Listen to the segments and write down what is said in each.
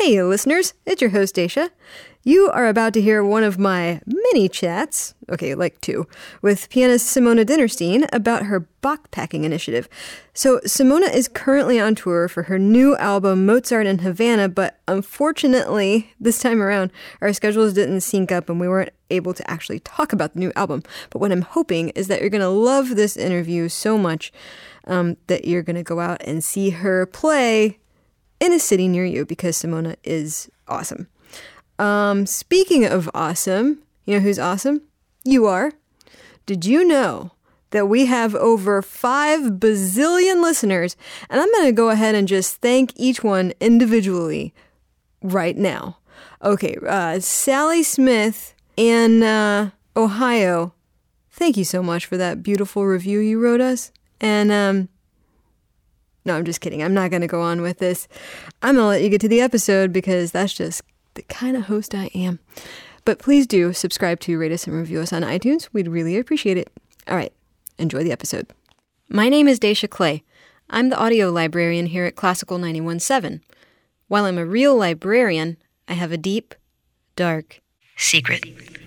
Hey, listeners, it's your host, Daisha. You are about to hear one of my mini chats, okay, like two, with pianist Simona Dinnerstein about her Bach packing initiative. So Simona is currently on tour for her new album, Mozart in Havana, but unfortunately, this time around, our schedules didn't sync up and we weren't able to actually talk about the new album. But what I'm hoping is that you're going to love this interview so much that you're going to go out and see her play in a city near you, because Simona is awesome. Speaking of awesome, you know who's awesome? You are. Did you know that we have over 5 bazillion listeners? And I'm going to go ahead and just thank each one individually right now. Okay, Sally Smith in Ohio, thank you so much for that beautiful review you wrote us. And no, I'm just kidding. I'm not going to go on with this. I'm going to let you get to the episode because that's just the kind of host I am. But please do subscribe to, rate us, and review us on iTunes. We'd really appreciate it. All right, enjoy the episode. My name is Daisha Clay. I'm the audio librarian here at Classical 91.7. While I'm a real librarian, I have a deep, dark secret.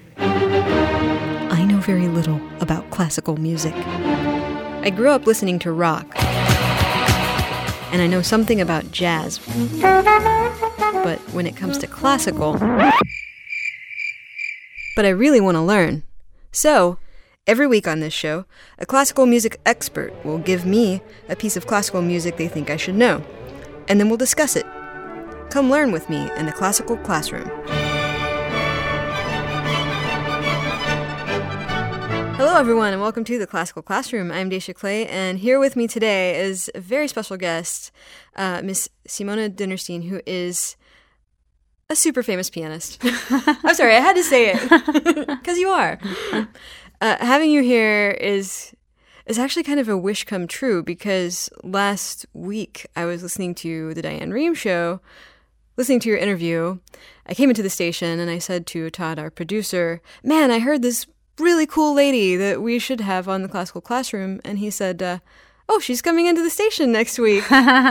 I know very little about classical music. I grew up listening to rock, and I know something about jazz. But when it comes to classical, but I really want to learn. So, every week on this show, a classical music expert will give me a piece of classical music they think I should know, and then we'll discuss it. Come learn with me in the classical classroom. Hello, everyone, and welcome to the Classical Classroom. I'm Daisha Clay, and here with me today is a very special guest, Miss Simona Dinnerstein, who is a super famous pianist. I'm sorry, I had to say it, because you are. Having you here is actually kind of a wish come true, because last week I was listening to the Diane Rehm show, listening to your interview. I came into the station, and I said to Todd, our producer, man, I heard this really cool lady that we should have on the Classical Classroom. And he said, oh, she's coming into the station next week.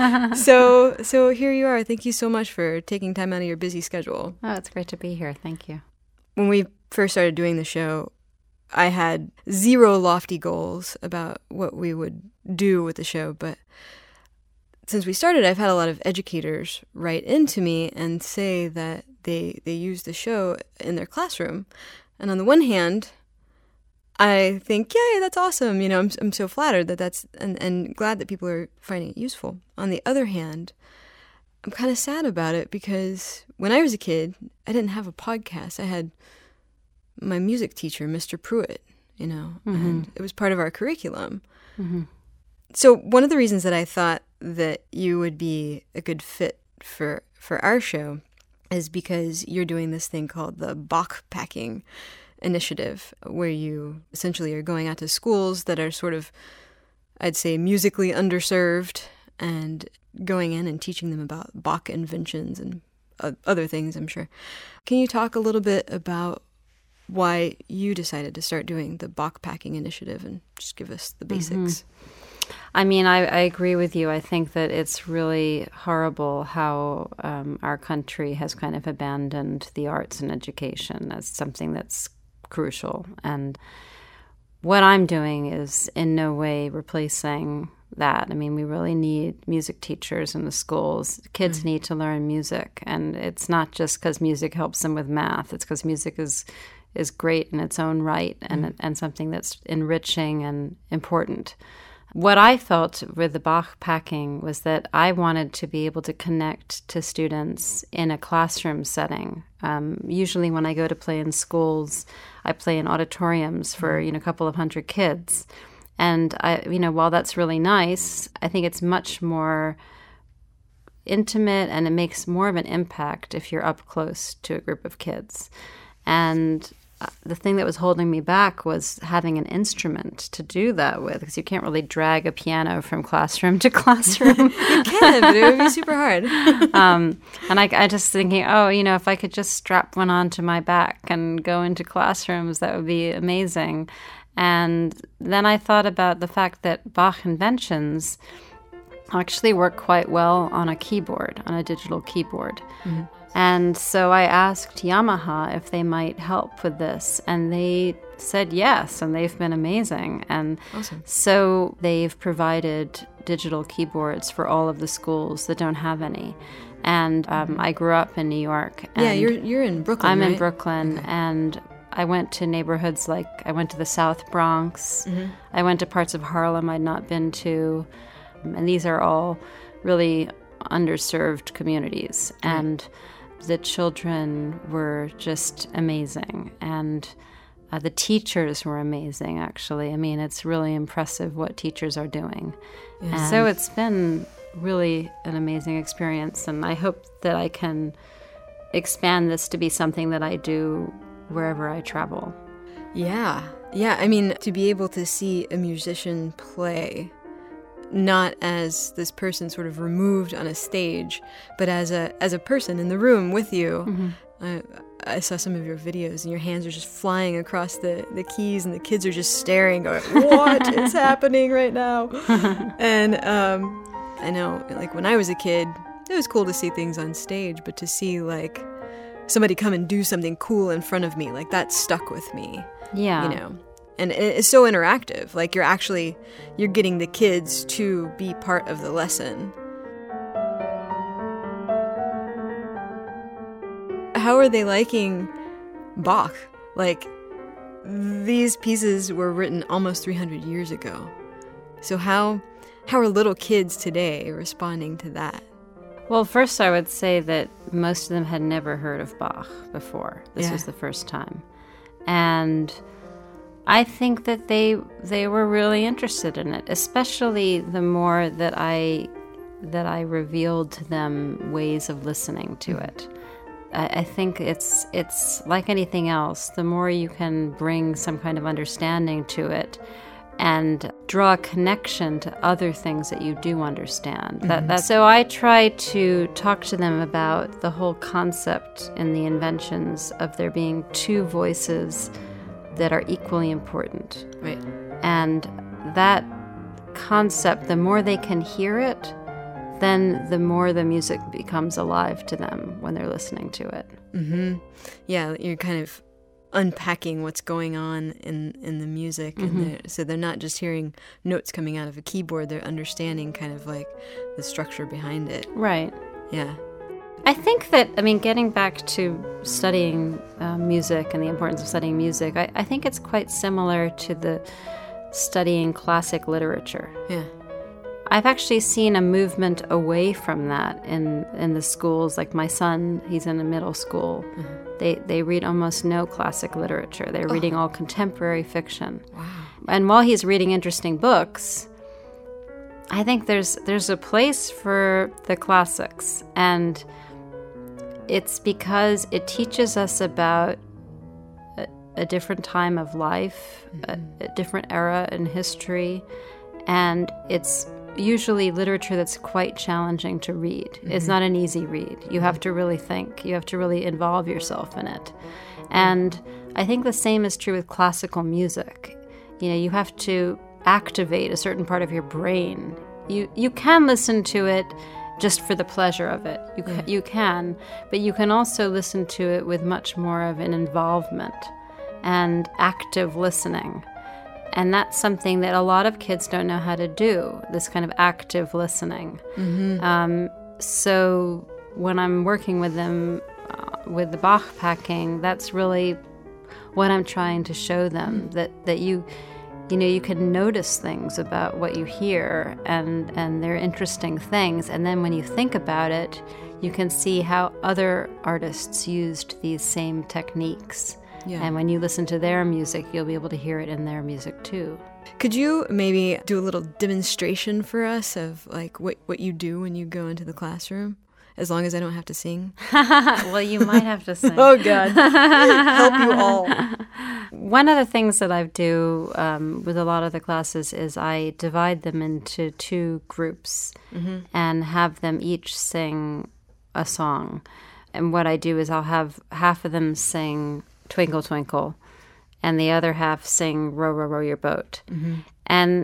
So here you are. Thank you so much for taking time out of your busy schedule. Oh, it's great to be here. Thank you. When we first started doing the show, I had 0 lofty goals about what we would do with the show. But since we started, I've had a lot of educators write into me and say that they use the show in their classroom. And on the one hand, I think, yay, that's awesome. You know, I'm so flattered that that's, and glad that people are finding it useful. On the other hand, I'm kind of sad about it because when I was a kid, I didn't have a podcast. I had my music teacher, Mr. Pruitt, you know, and it was part of our curriculum. Mm-hmm. So one of the reasons that I thought that you would be a good fit for our show is because you're doing this thing called the Bach packing initiative, where you essentially are going out to schools that are sort of, I'd say, musically underserved, and going in and teaching them about Bach inventions and other things, I'm sure. Can you talk a little bit about why you decided to start doing the Bach packing initiative and just give us the basics? I mean, I agree with you. I think that it's really horrible how our country has kind of abandoned the arts and education as something that's crucial. And what I'm doing is in no way replacing that. I mean, we really need music teachers in the schools. Kids need to learn music. And it's not just because music helps them with math. It's because music is great in its own right and something that's enriching and important. What I felt with the Bach packing was that I wanted to be able to connect to students in a classroom setting. Usually when I go to play in schools, I play in auditoriums for, a couple of hundred kids. And while that's really nice, I think it's much more intimate and it makes more of an impact if you're up close to a group of kids. And the thing that was holding me back was having an instrument to do that with, because you can't really drag a piano from classroom to classroom. You can, but it would be super hard. And I just thinking, if I could just strap one onto my back and go into classrooms, that would be amazing. And then I thought about the fact that Bach inventions actually work quite well on a keyboard, on a digital keyboard. And so I asked Yamaha if they might help with this, and they said yes, and they've been amazing. And Awesome. so they've provided digital keyboards for all of the schools that don't have any. And I grew up in New York. And Yeah, you're in Brooklyn, I'm right? in Brooklyn, Okay. and I went to neighborhoods like I went to the South Bronx. I went to parts of Harlem I'd not been to. And these are all really underserved communities. And the children were just amazing. And the teachers were amazing, actually. I mean, it's really impressive what teachers are doing. And so it's been really an amazing experience. And I hope that I can expand this to be something that I do wherever I travel. Yeah. I mean, to be able to see a musician play, not as this person sort of removed on a stage, but as a person in the room with you. I saw some of your videos, and your hands are just flying across the keys, and the kids are just staring, going, "What is happening right now?" And I know, like, when I was a kid, it was cool to see things on stage, but to see, like, somebody come and do something cool in front of me, like, that stuck with me. Yeah. You know? And it's so interactive. Like, you're getting the kids to be part of the lesson. How are they liking Bach? Like, these pieces were written almost 300 years ago. So how are little kids today responding to that? Well, first I would say that most of them had never heard of Bach before. This Yeah. was the first time. And I think that they were really interested in it, especially the more that I revealed to them ways of listening to it. I think it's like anything else. The more you can bring some kind of understanding to it and draw a connection to other things that you do understand. So I try to talk to them about the whole concept in the inventions of there being two voices that are equally important. Right. And that concept, the more they can hear it, then the more the music becomes alive to them when they're listening to it. Yeah, you're kind of unpacking what's going on in the music. And so they're not just hearing notes coming out of a keyboard, they're understanding kind of like the structure behind it. Right. Yeah. I think that, getting back to studying music and the importance of studying music, I think it's quite similar to the studying classic literature. Yeah. I've actually seen a movement away from that in the schools. Like my son, he's in a middle school. They read almost no classic literature. They're reading all contemporary fiction. Wow. And while he's reading interesting books, I think there's a place for the classics. And it's because it teaches us about a different time of life, a different era in history, and it's usually literature that's quite challenging to read. It's not an easy read. You have to really think. You have to really involve yourself in it. And I think the same is true with classical music. You have to activate a certain part of your brain. You can listen to it just for the pleasure of it. You can, but you can also listen to it with much more of an involvement and active listening. And that's something that a lot of kids don't know how to do, this kind of active listening. So when I'm working with them with the Bach packing, that's really what I'm trying to show them, that you can notice things about what you hear, and they're interesting things. And then when you think about it, you can see how other artists used these same techniques. Yeah. And when you listen to their music, you'll be able to hear it in their music too. Could you maybe do a little demonstration for us of like what you do when you go into the classroom? As long as I don't have to sing. Well, you might have to sing. Oh, God. Help you all. One of the things that I do with a lot of the classes is I divide them into two groups and have them each sing a song. And what I do is I'll have half of them sing Twinkle, Twinkle, and the other half sing Row, Row, Row Your Boat. And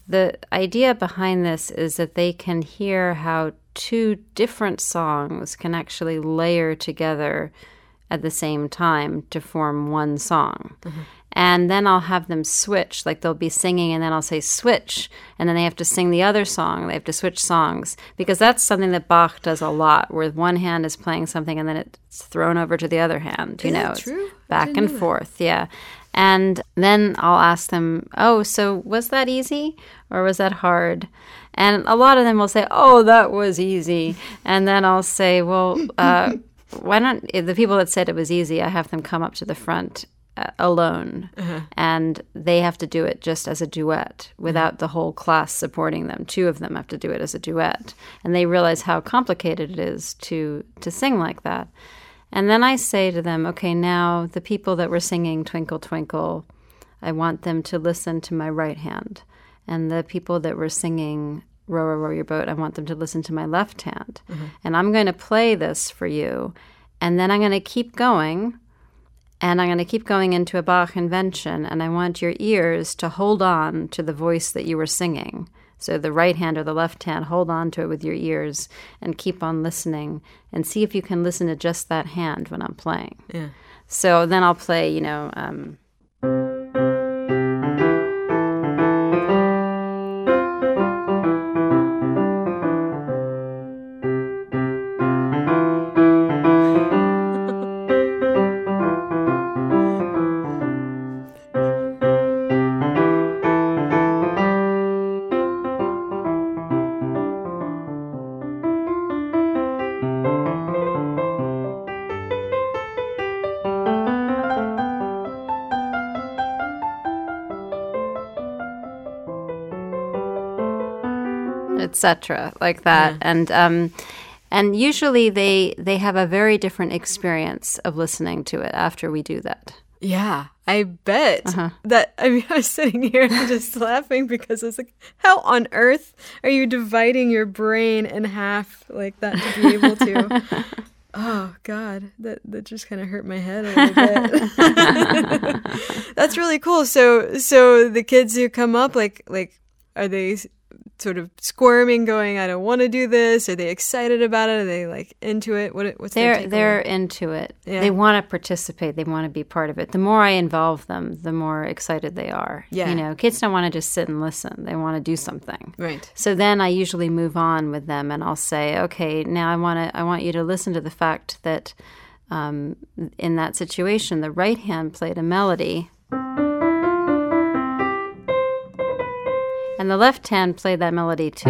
the idea behind this is that they can hear how two different songs can actually layer together at the same time to form one song. Mm-hmm. And then I'll have them switch, like they'll be singing and then I'll say switch, and then they have to sing the other song. They have to switch songs, because that's something that Bach does a lot, where one hand is playing something and then it's thrown over to the other hand. Is that true? Back and forth, yeah. And then I'll ask them, oh, so was that easy or was that hard? And a lot of them will say, oh, that was easy. And then I'll say, well, why don't the people that said it was easy, I have them come up to the front alone, and they have to do it just as a duet without the whole class supporting them. Two of them have to do it as a duet, and they realize how complicated it is to sing like that. And then I say to them, okay, now the people that were singing Twinkle, Twinkle, I want them to listen to my right hand, and the people that were singing Row, Row, Row Your Boat, I want them to listen to my left hand. And I'm going to play this for you, and then I'm going to keep going. And I'm going to keep going into a Bach invention, and I want your ears to hold on to the voice that you were singing. So the right hand or the left hand, hold on to it with your ears and keep on listening, and see if you can listen to just that hand when I'm playing. Yeah. So then I'll play, etc., like that. Yeah. And usually they have a very different experience of listening to it after we do that. Yeah, I bet that. I mean, I was sitting here and just laughing because I was like, how on earth are you dividing your brain in half like that to be able to? Oh, God, that just kind of hurt my head a little bit. That's really cool. So the kids who come up, like, are they sort of squirming, going, I don't want to do this? Are they excited about it? Are they like into it? What's their takeaway? They're into it. Yeah. They want to participate. They want to be part of it. The more I involve them, the more excited they are. Yeah. Kids don't want to just sit and listen. They want to do something. Right. So then I usually move on with them, and I'll say, okay, now I want you to listen to the fact that in that situation, the right hand played a melody, and the left hand played that melody too.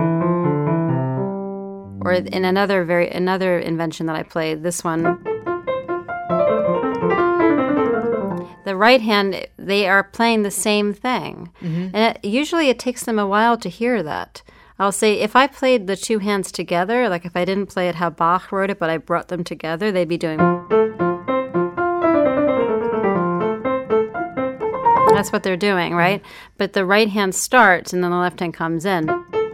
Or in another invention that I played, this one, the right hand, they are playing the same thing. Mm-hmm. And usually it takes them a while to hear that. I'll say, if I played the two hands together, like if I didn't play it how Bach wrote it, but I brought them together, they'd be doing... That's what they're doing, right? But the right hand starts and then the left hand comes in.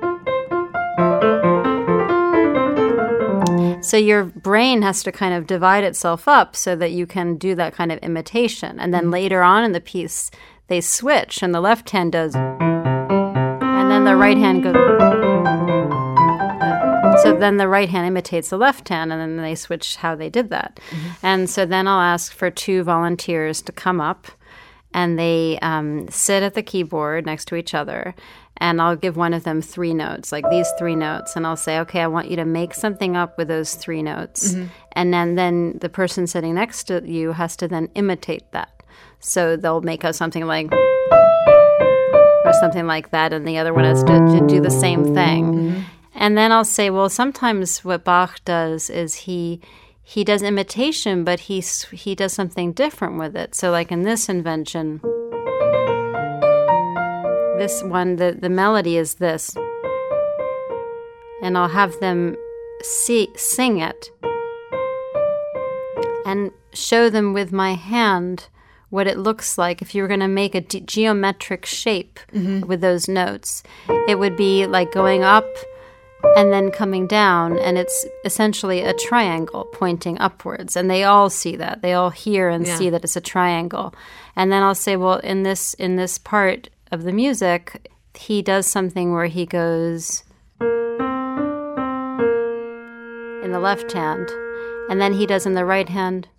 So your brain has to kind of divide itself up so that you can do that kind of imitation. And then later on in the piece, they switch and the left hand does, and then the right hand goes. So then the right hand imitates the left hand, and then they switch how they did that. Mm-hmm. And so then I'll ask for two volunteers to come up. And they sit at the keyboard next to each other, and I'll give one of them 3 notes, like these 3 notes, and I'll say, okay, I want you to make something up with those 3 notes, and then the person sitting next to you has to then imitate that. So they'll make us something like, or something like that, and the other one has to do the same thing. Mm-hmm. And then I'll say, well, sometimes what Bach does is he does imitation, but he does something different with it. So like in this invention, this one, the melody is this. And I'll have them sing it and show them with my hand what it looks like if you were going to make a geometric shape with those notes. It would be like going up and then coming down, and it's essentially a triangle pointing upwards. And they all see that. They all hear and see that it's a triangle. And then I'll say, well, in this part of the music, he does something where he goes in the left hand, and then he does in the right hand.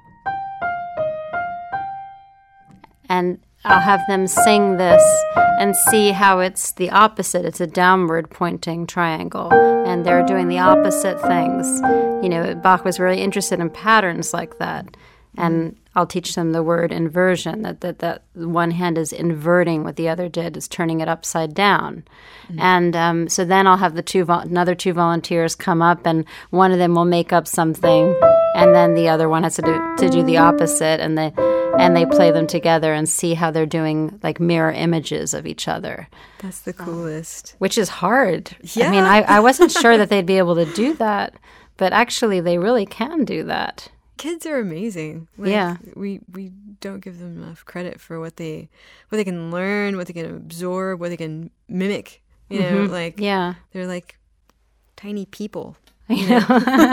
And I'll have them sing this and see how it's the opposite. It's a downward pointing triangle, and they're doing the opposite things. You know, Bach was really interested in patterns like that. And I'll teach them the word inversion, that one hand is inverting what the other did, is turning it upside down. Mm-hmm. And so then I'll have another two volunteers come up, and one of them will make up something, and then the other one has to do the opposite, and they play them together and see how they're doing like mirror images of each other. That's the coolest. Which is hard. Yeah. I mean, I wasn't sure that they'd be able to do that, but actually they really can do that. Kids are amazing. Yeah. We don't give them enough credit for what they can learn, what they can absorb, what they can mimic. You know, like they're like tiny people. You know?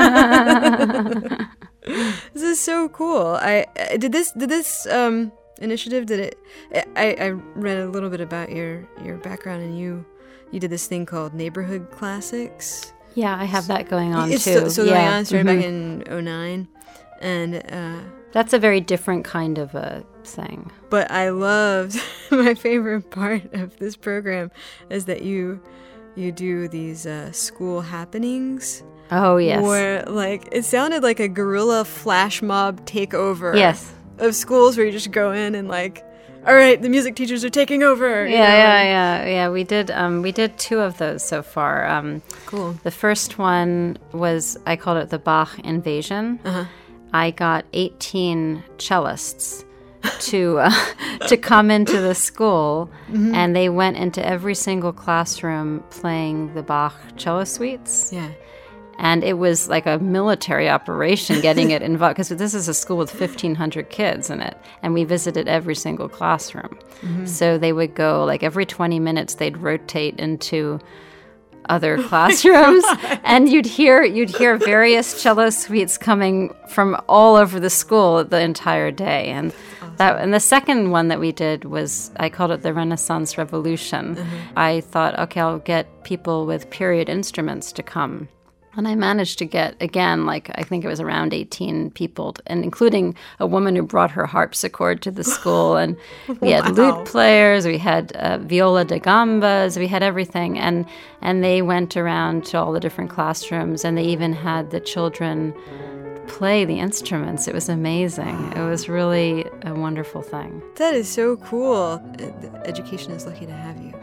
This is so cool. Did this initiative, I read a little bit about your background, and you did this thing called Neighborhood Classics. Yeah, I have that going on too. Still going on. Started back in 2009. And that's a very different kind of a thing. But I loved, my favorite part of this program is that you do these school happenings. Oh, yes. Where, like, it sounded like a guerrilla flash mob takeover. Yes. Of schools where you just go in and, like, all right, the music teachers are taking over. Yeah. We did two of those so far. Cool. The first one was, I called it the Bach Invasion. Uh-huh. I got 18 cellists to come into the school, and they went into every single classroom playing the Bach cello suites. Yeah. And it was like a military operation getting it involved, because this is a school with 1,500 kids in it, and we visited every single classroom. Mm-hmm. So they would go, like every 20 minutes, they'd rotate into other classrooms, and you'd hear various cello suites coming from all over the school the entire day. And and the second one that we did was, I called it the Renaissance Revolution. Mm-hmm. I thought, okay, I'll get people with period instruments to come. And I managed to get, again, like I think it was around 18 people, and including a woman who brought her harpsichord to the school. And we had lute players, we had viola da gambas, we had everything. And they went around to all the different classrooms, and they even had the children play the instruments. It was amazing. It was really a wonderful thing. That is so cool. Education is lucky to have you.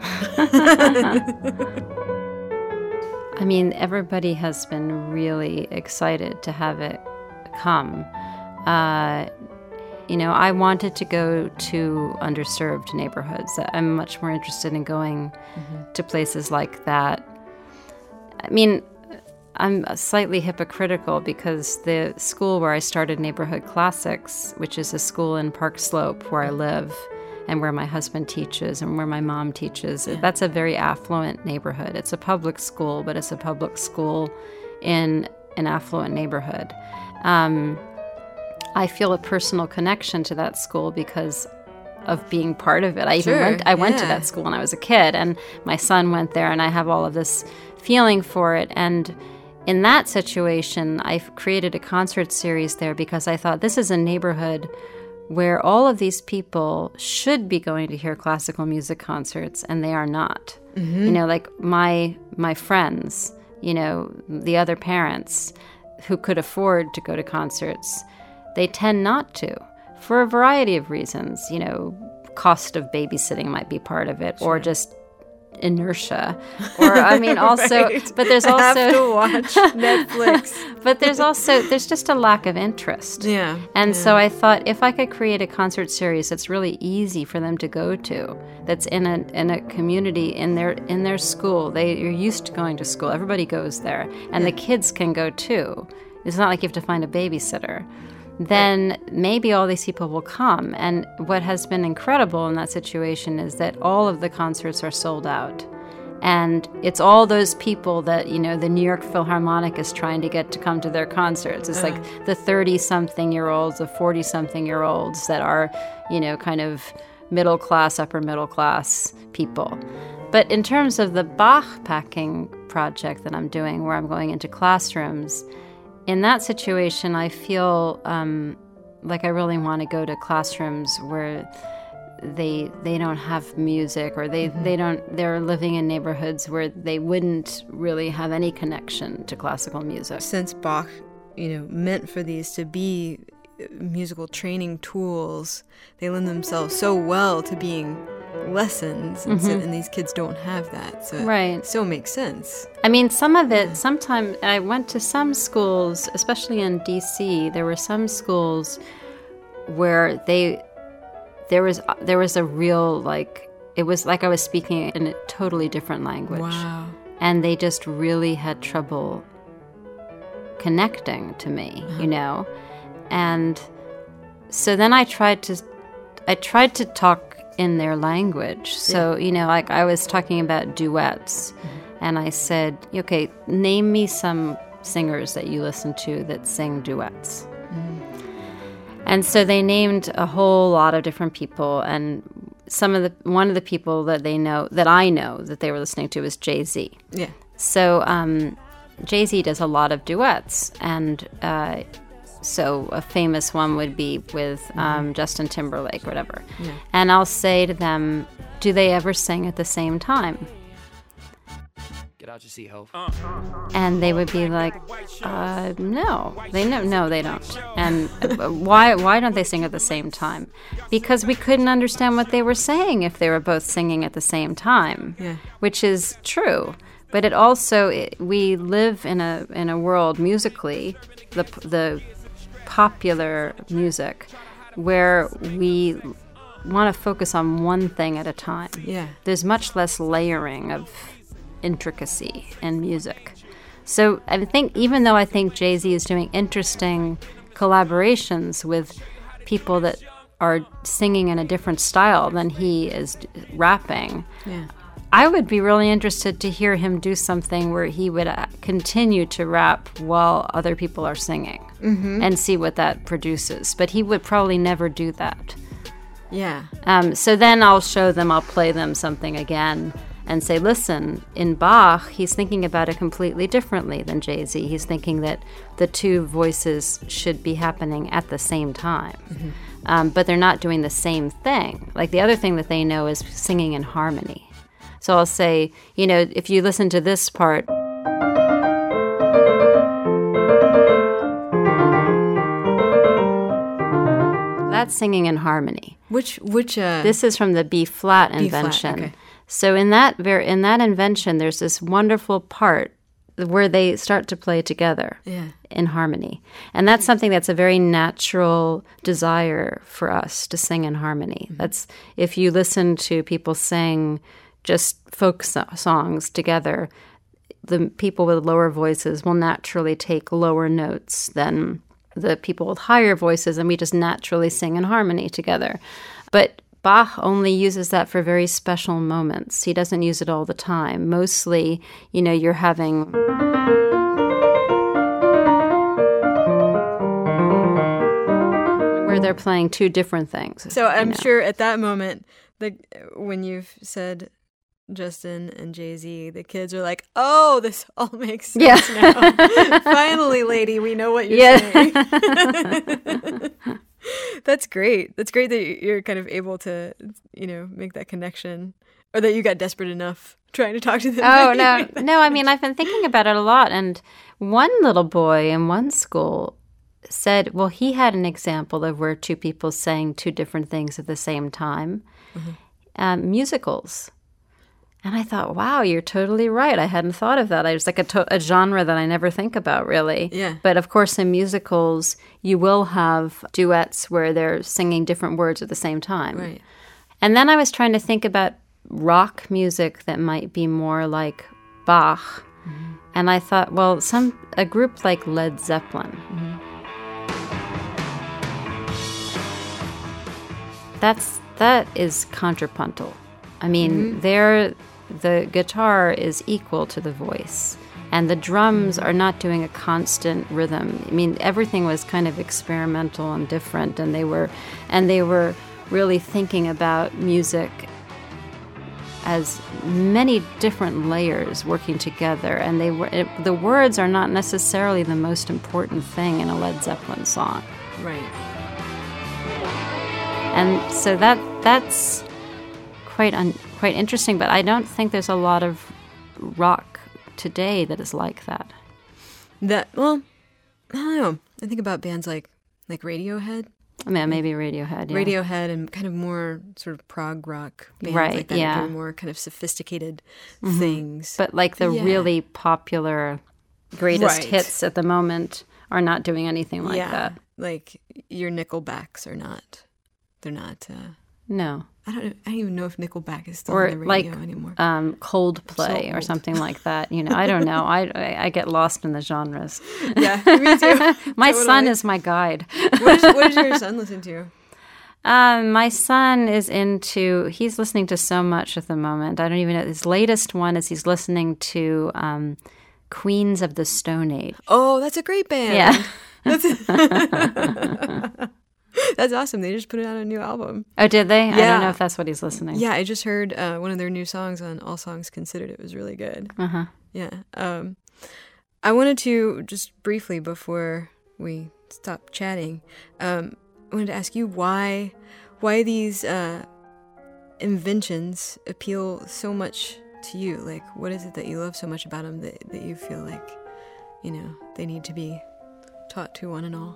I mean, everybody has been really excited to have it come. I wanted to go to underserved neighborhoods. I'm much more interested in going to places like that. I mean, I'm slightly hypocritical because the school where I started Neighborhood Classics, which is a school in Park Slope where I live, and where my husband teaches and where my mom teaches. Yeah. That's a very affluent neighborhood. It's a public school, but it's a public school in an affluent neighborhood. I feel a personal connection to that school because of being part of it. I went to that school when I was a kid, and my son went there, and I have all of this feeling for it. And in that situation, I've created a concert series there because I thought this is a neighborhood where all of these people should be going to hear classical music concerts, and they are not. Mm-hmm. You know, like my friends, you know, the other parents who could afford to go to concerts, they tend not to for a variety of reasons. You know, cost of babysitting might be part of it, or just inertia, or I mean also right. But there's also I have to watch Netflix. But there's just a lack of interest. So I thought if I could create a concert series that's really easy for them to go to, that's in a community in their school, they're used to going to school, everybody goes there, and the kids can go too. It's not like you have to find a babysitter. Then maybe all these people will come. And what has been incredible in that situation is that all of the concerts are sold out. And it's all those people that, you know, the New York Philharmonic is trying to get to come to their concerts. It's like the 30-something-year-olds, the 40-something-year-olds that are, you know, kind of middle class, upper middle class people. But in terms of the Bach packing project that I'm doing, where I'm going into classrooms, in that situation, I feel like I really want to go to classrooms where they don't have music, or they're living in neighborhoods where they wouldn't really have any connection to classical music. Since Bach, meant for these to be musical training tools, they lend themselves so well to being lessons, and these kids don't have that, so it still makes sense. I mean, some of it, sometimes I went to some schools, especially in DC, there were some schools where there was a real, like, it was like I was speaking in a totally different language. Wow. And they just really had trouble connecting to me, And so then I tried to talk in their language. So, like I was talking about duets, and I said, okay, name me some singers that you listen to that sing duets. And so they named a whole lot of different people, and one of the people that I know that they were listening to was Jay-Z. Yeah. So Jay-Z does a lot of duets, and so a famous one would be with Justin Timberlake, whatever. Yeah. And I'll say to them, do they ever sing at the same time? Get out your seat, ho. And they would be like, no, they don't. And why don't they sing at the same time? Because we couldn't understand what they were saying if they were both singing at the same time, which is true. But it also, we live in a world musically, the popular music, where we want to focus on one thing at a time. Yeah. There's much less layering of intricacy in music. So I think, even though I think Jay-Z is doing interesting collaborations with people that are singing in a different style than he is rapping, I would be really interested to hear him do something where he would continue to rap while other people are singing and see what that produces. But he would probably never do that. Yeah. So then I'll play them something again and say, listen, in Bach, he's thinking about it completely differently than Jay-Z. He's thinking that the two voices should be happening at the same time. But they're not doing the same thing. Like, the other thing that they know is singing in harmony. So I'll say, if you listen to this part, that's singing in harmony. Which this is from the B flat invention. Okay. So in that invention, there's this wonderful part where they start to play together in harmony. And that's something that's a very natural desire for us, to sing in harmony. That's, if you listen to people sing just folk songs together, the people with lower voices will naturally take lower notes than the people with higher voices, and we just naturally sing in harmony together. But Bach only uses that for very special moments. He doesn't use it all the time. Mostly, you're having... where they're playing two different things. So I'm sure at that moment, when you've said Justin and Jay-Z, the kids are like, oh, this all makes sense now. Finally, lady, we know what you're saying. That's great. That's great that you're kind of able to, make that connection, or that you got desperate enough trying to talk to them. Oh, no. I mean, I've been thinking about it a lot. And one little boy in one school said, well, he had an example of where two people sang two different things at the same time. Musicals. And I thought, wow, you're totally right. I hadn't thought of that. It's like a genre that I never think about, really. Yeah. But of course, in musicals, you will have duets where they're singing different words at the same time. Right. And then I was trying to think about rock music that might be more like Bach. And I thought, well, a group like Led Zeppelin. That is contrapuntal. I mean, the guitar is equal to the voice, and the drums are not doing a constant rhythm. I mean, everything was kind of experimental and different, and they were really thinking about music as many different layers working together, and the words are not necessarily the most important thing in a Led Zeppelin song. Right. And so that's quite interesting, but I don't think there's a lot of rock today that is like that. Well, I don't know. I think about bands like Radiohead. I mean, maybe Radiohead, yeah. Radiohead and kind of more sort of prog rock bands right, like that, yeah. doing more kind of sophisticated things. But like the really popular greatest Right. hits at the moment are not doing anything like that. Like your Nickelbacks are not. They're not. No. I don't even know if Nickelback is still Or on the like radio anymore. Coldplay So or old. something like that. You know, I don't know. I get lost in the genres. Yeah, me too. My Totally. son is my guide. What does your son listen to? My son he's listening to so much at the moment. I don't even know. His latest one is he's listening to Queens of the Stone Age. Oh, that's a great band. Yeah. That's awesome. They just put out a new album. Oh, did they? I Yeah. don't know if that's what he's listening. Yeah, I just heard one of their new songs on All Songs Considered. It was really good. Uh-huh. Yeah. I wanted to just briefly, before we stop chatting, I wanted to ask you why these inventions appeal so much to you. Like, what is it that you love so much about them that you feel like, they need to be taught to one and all?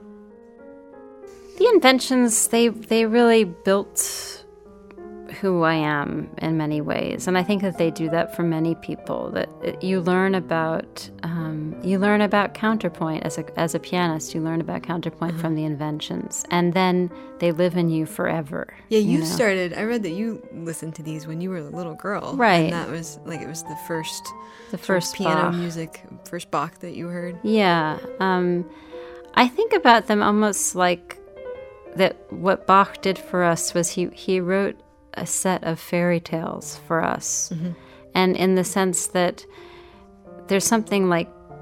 The inventions, they really built who I am in many ways, and I think that they do that for many people. That you learn about counterpoint as a pianist. You learn about counterpoint from the inventions, and then they live in you forever. Yeah, you know? started. I read that you listened to these when you were a little girl, right? And that was like it was the first Bach. piano music, first Bach that you heard. Yeah, I think about them almost like that. What Bach did for us was he wrote a set of fairy tales for us, and in the sense that there's something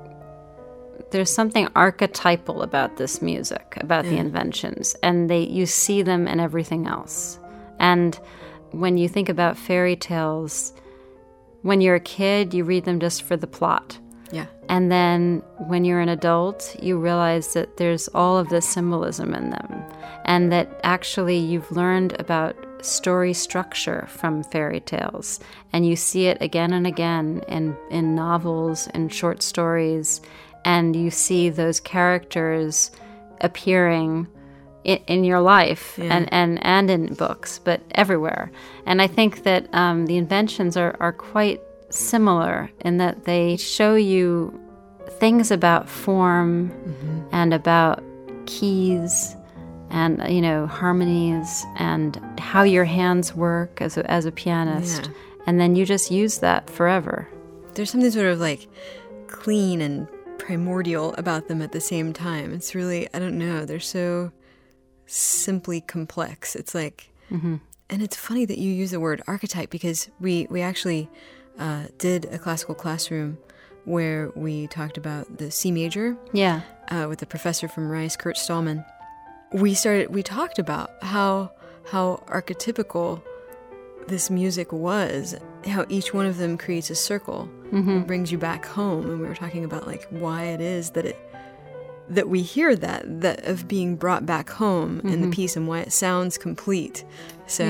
archetypal about this music, about the inventions, and you see them in everything else. And when you think about fairy tales, when you're a kid, you read them just for the plot. Yeah. And then when you're an adult, you realize that there's all of this symbolism in them, and that actually you've learned about story structure from fairy tales, and you see it again and again in novels and short stories, and you see those characters appearing in your life and in books, but everywhere. And I think that the inventions are quite similar in that they show you things about form and about keys and harmonies and how your hands work as a pianist, and then you just use that forever. There's something sort of like clean and primordial about them at the same time. It's really, I don't know, they're so simply complex. It's like, and it's funny that you use the word archetype, because we actually did a classical classroom where we talked about the C major with the professor from Rice, Kurt Stallman. We talked about how archetypical this music was, how each one of them creates a circle and brings you back home. And we were talking about like why it is that we hear that of being brought back home in the piece, and why it sounds complete. So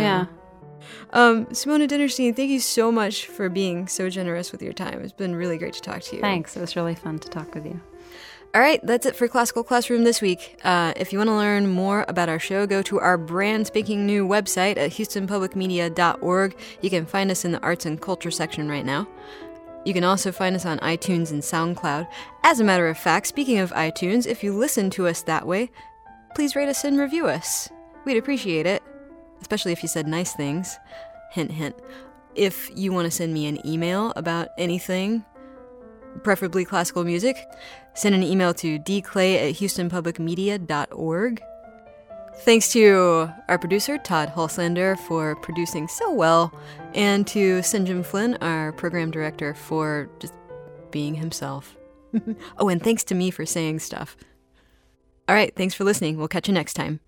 Simona Dinnerstein, thank you so much for being so generous with your time. It's been really great to talk to you. Thanks. It was really fun to talk with you. All right, that's it for Classical Classroom this week. If you want to learn more about our show, go to our brand spanking new website at houstonpublicmedia.org. You can find us in the arts and culture section right now. You can also find us on iTunes and SoundCloud. As a matter of fact, speaking of iTunes, if you listen to us that way, please rate us and review us. We'd appreciate it, especially if you said nice things. Hint, hint. If you want to send me an email about anything, preferably classical music, send an email to dclay@houstonpublicmedia.org. Thanks to our producer, Todd Hulslander, for producing so well, and to Sinjin Flynn, our program director, for just being himself. Oh, and thanks to me for saying stuff. All right, thanks for listening. We'll catch you next time.